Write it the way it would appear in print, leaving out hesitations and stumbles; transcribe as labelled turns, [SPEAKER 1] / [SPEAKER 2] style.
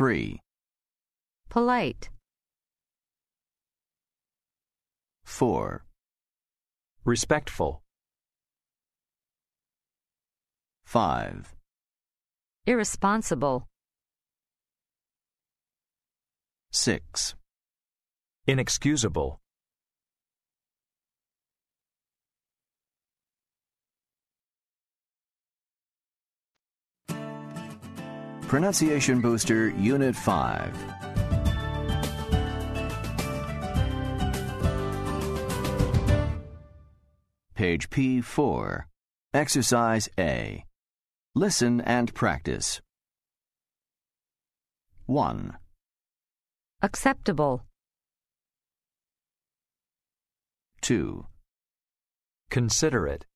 [SPEAKER 1] 3,
[SPEAKER 2] polite,
[SPEAKER 1] 4,
[SPEAKER 3] respectful,
[SPEAKER 1] 5,
[SPEAKER 2] irresponsible,
[SPEAKER 1] 6,
[SPEAKER 3] inexcusable,
[SPEAKER 1] Pronunciation Booster Unit 5. Page P4. Exercise A. Listen and practice. 1,
[SPEAKER 2] acceptable,
[SPEAKER 1] 2,
[SPEAKER 3] considerate,